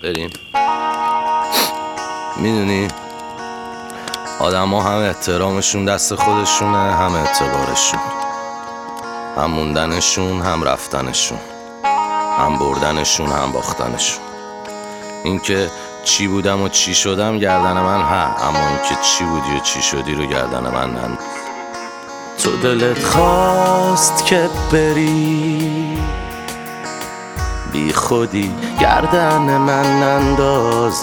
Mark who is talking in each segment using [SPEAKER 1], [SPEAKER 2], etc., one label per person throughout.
[SPEAKER 1] بریم. میدونی آدم ها هم احترامشون دست خودشونه، هم اعتبارشون، هم موندنشون هم رفتنشون، هم بردنشون هم باختنشون. اینکه چی بودم و چی شدم گردن من اما اینکه چی بودی و چی شدی رو گردن من نند. تو دلت خواست که بری، بی خودی گردن من ننداز.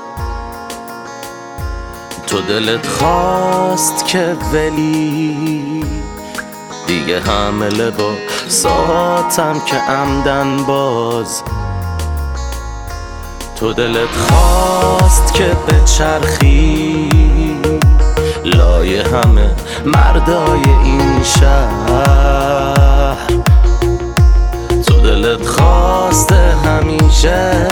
[SPEAKER 1] تو دلت خواست که ولی دیگه حمله با ساعتم که عمدن باز. تو دلت خواست که بچرخی لای همه مردای این شهر. تو دلت خواسته همیشه،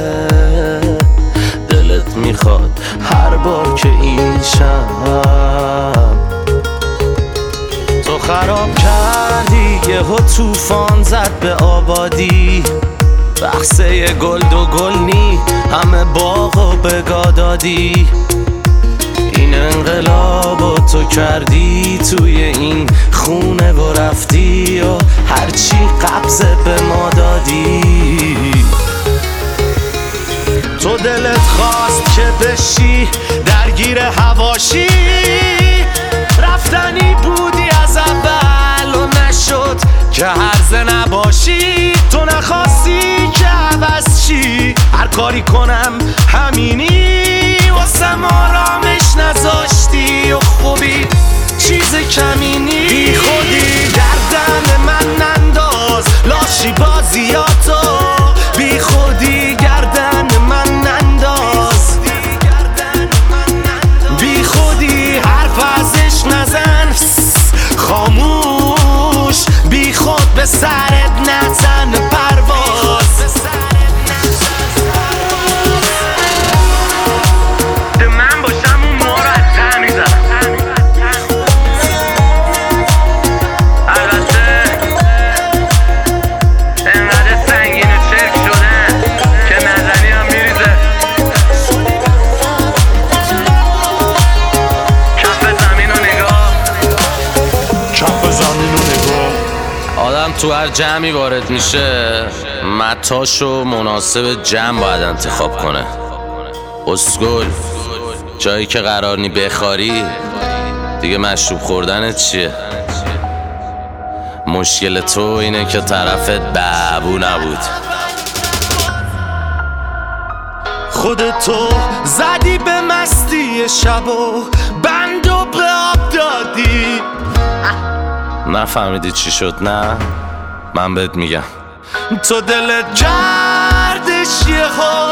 [SPEAKER 1] دلت میخواد هر بار که این شب تو خراب کردی. یهو طوفان زد به آبادی، بخصه گل دو گل نی همه باغو بگا دادی. این انقلابو تو کردی توی این خونه و رفتی و هرچی قبضه به ما دادی. تو دلت خواست که بشی درگیر حواشی، رفتنی بودی از اول و نشد که هرزه نباشی. تو نخواستی که عوض شی، هر کاری کنم همینی، واسم آرامش نذاشتی و خوبی چیز کمینی. بی خودی گردن من ننداز لاشی بازیاتو، بی خودی گردن من ننداز. بی خودی حرف ازش نزن، خاموش بی خود به سرت نزن پرواز. من باشم اون ما رو از ته میزنم. البته انقدر سنگین و چرک شدن که نزنی هم میریزه. کف زمین و نگاه، کف زمین و نگاه. آدم تو هر جمعی وارد میشه متاشو مناسب جمع باید انتخاب کنه. اسکول جایی که قرار نی بخاری دیگه مشروب خوردنت چیه؟ مشکل تو اینه که طرفت بابو نبود. خودتو زدی به مستی شب و بندو به آب دادی. نفهمیدی چی شد؟ نه من بهت میگم. تو دلت کردش یهو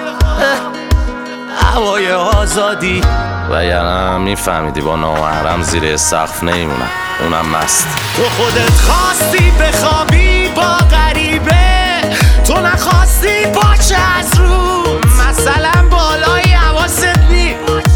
[SPEAKER 1] هوای آزادی، و یعنی میفهمیدی با نامحرم زیر سقف نمیمونم، اونم مست. تو خودت خواستی بخوابی با غریبه، تو نخواستی باشه از رو مثلا بالای حواست نی.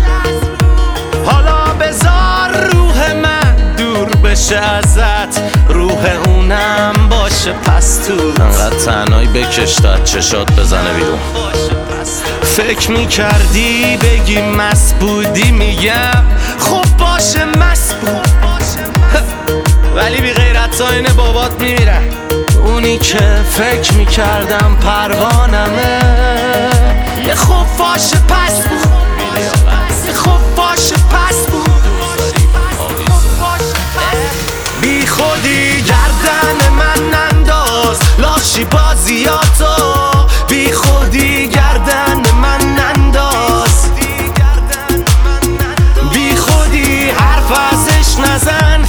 [SPEAKER 1] حالا بذار روح من دور بشه ازت، روح اونم باشه پس تو. انقدر تنهایی بکش تا چشات بزنه بیرون. فکر میکردی بگی مست بودی، میگم خب باشه مست بود، ولی بی غیرت ها اینه بابات میمیرن. اونی که فکر میکردم پروانمه، یه خب باشه پس بود، یه خب باشه پس بود. بی خودی گردن من ننداز لاشی بازیاتو، بی خودی گردن من ننداز. بی خودی حرف ازش نزن،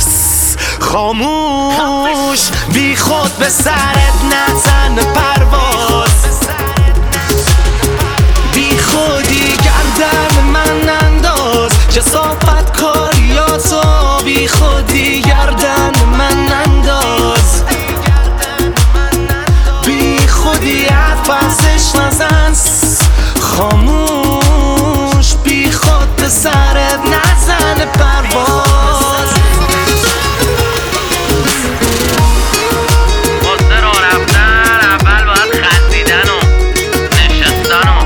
[SPEAKER 1] خاموش بی خود به سرت نزن پرواز. بی خودی گردن من ننداز کثافت کاریاتو، بی خودی گردن من ننداز. بی خودی حرف ازش نزن، خاموش بی خود به سرت نزن پرواز. واسه راه رفتن اول باید خندیدن و نشستن و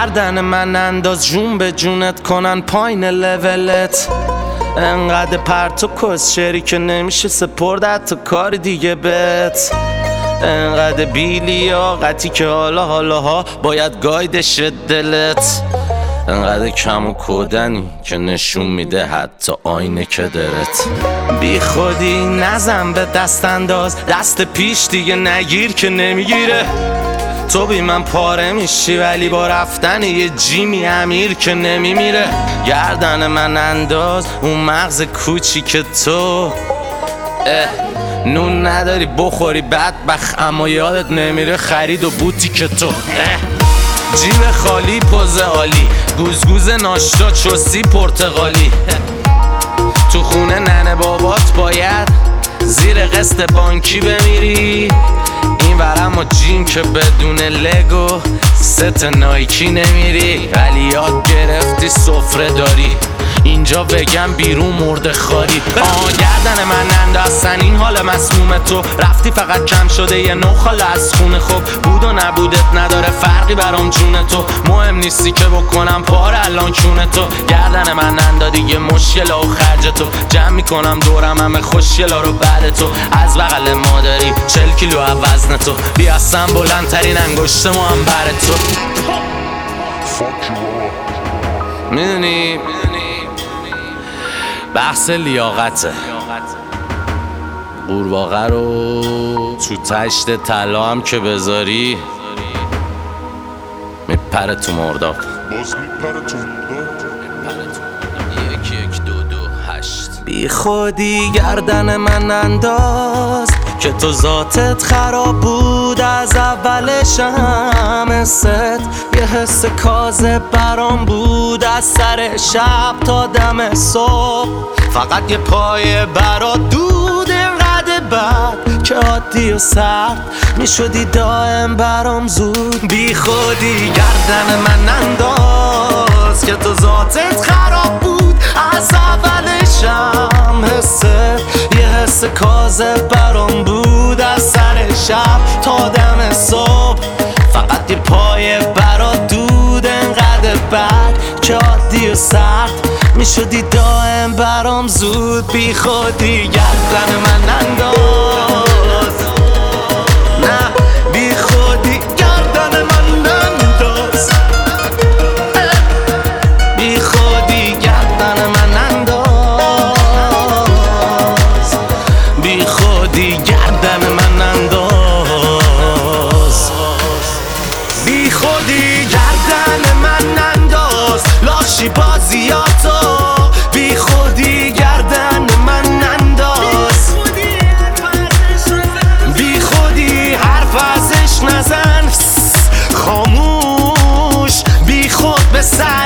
[SPEAKER 1] گردن من انداز جون به جونت کنن پایین لولت. انقدر پرت و کسشری که نمیشه سپرد تو کار دیگه بت. انقدر بیلیاقتی که حالا باید گایدش دلت. انقدر کم و کودنی که نشون میده حتی آینه که درت. بی خودی نزن به دست انداز، دست پیش دیگه نگیر که نمیگیره. تو بی من پاره میشی ولی با رفتن یه جیمی امیر که نمیمیره. گردن من انداز اون مغز کوچی که تو نون نداری بخوری بدبخت اما یادت نمیره خرید و بوتی که تو جیب خالی پوز عالی، گوزگوز ناشتا چوسی پرتغالی. تو خونه ننه بابات باید زیر قسط بانکی بمیری. این ورم و جیم که بدون لگو ست نایکی نمیری. ولی یاد گرفتی سفره داری اینجا بگم بیرون مرده خاری. گردن من انداستن این حال مسموم تو. رفتی فقط کم شده یه نخال از خونه. خوب بود و نبودت نداره فرقی برام جون تو. مهم نیستی که بکنم پاره الان کونه تو. گردن من اندادی یه مشکل و خرج تو. جمع میکنم دورم همه خوشگلا رو بعد تو. از بغل مادری 40 کیلو وزن تو. بیاستم بلندترین انگشت ما هم بر تو. میدونی بحث لیاقته. قورباغه رو تو تشت طلا هم که بذاری میپره تو مرداب.
[SPEAKER 2] باز میپره تو مرداب.
[SPEAKER 1] 1 2 2 8. بی خودی گردن من انداز که تو ذاتت خراب بود از اولش. هم حست یه حس کاذب برام بود از سر شب تا دم صبح. فقط یه پای برات دود انقدر بد که عادی و سرد میشدی دائم برام زود. بی خودی گردن من انداز که تو ذاتت خراب بود از اولشم. حست یه حس کاذب برام بود از سر شب تا دم صبح. فقط یه پای برات دود انقدر بد که عادی و سرد میشدی دائم برام زود. بی خودی گردن من انداز. نه بی خودی گردن من انداز. بی خودی گردن من انداز. بی خودی گردن من انداز. بی خودی گردن من انداز لاشی بازیاتو. بی خودی گردن من انداز. بی خودی حرف ازش نزن خاموش. بی خود به سر